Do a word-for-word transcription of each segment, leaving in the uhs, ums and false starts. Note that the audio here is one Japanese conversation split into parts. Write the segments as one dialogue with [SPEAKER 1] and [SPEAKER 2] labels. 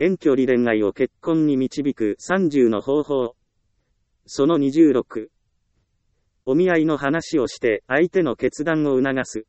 [SPEAKER 1] 遠距離恋愛を結婚に導くさんじゅうの方法。そのにじゅうろく。お見合いの話をして相手の決断を促す。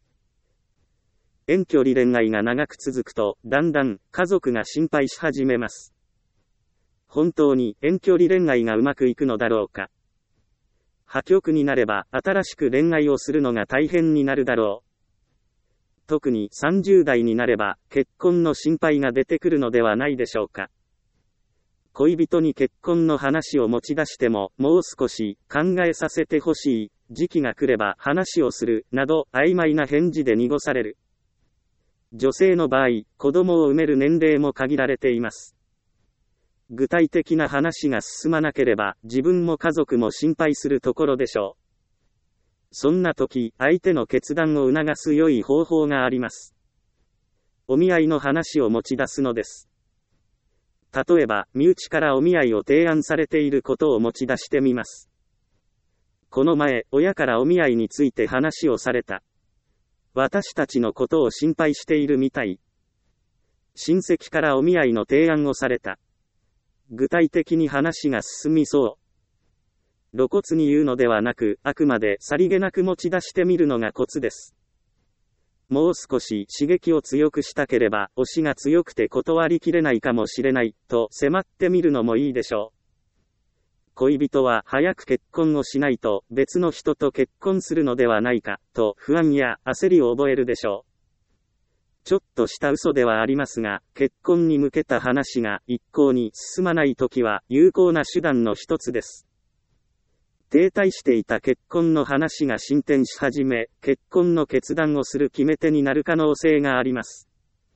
[SPEAKER 1] 遠距離恋愛が長く続くと、だんだん家族が心配し始めます。本当に遠距離恋愛がうまくいくのだろうか。破局になれば新しく恋愛をするのが大変になるだろう。特にさんじゅう代になれば結婚の心配が出てくるのではないでしょうか。恋人に結婚の話を持ち出しても、もう少し考えさせてほしい、時期が来れば話をする、など曖昧な返事で濁される。女性の場合、子供を産める年齢も限られています。具体的な話が進まなければ、自分も家族も心配するところでしょう。そんな時、相手の決断を促す良い方法があります。お見合いの話を持ち出すのです。例えば、身内からお見合いを提案されていることを持ち出してみます。この前、親からお見合いについて話をされた。私たちのことを心配しているみたい。親戚からお見合いの提案をされた。具体的に話が進みそう。露骨に言うのではなく、あくまでさりげなく持ち出してみるのがコツです。もう少し刺激を強くしたければ、推しが強くて断りきれないかもしれない、と迫ってみるのもいいでしょう。恋人は早く結婚をしないと別の人と結婚するのではないか、と不安や焦りを覚えるでしょう。ちょっとした嘘ではありますが、結婚に向けた話が一向に進まないときは有効な手段の一つです。停滞していた結婚の話が進展し始め、結婚の決断をする決め手になる可能性があります。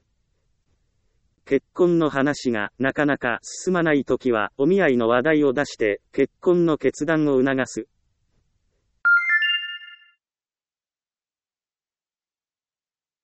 [SPEAKER 1] 結婚の話がなかなか進まないときは、お見合いの話題を出して、結婚の決断を促す。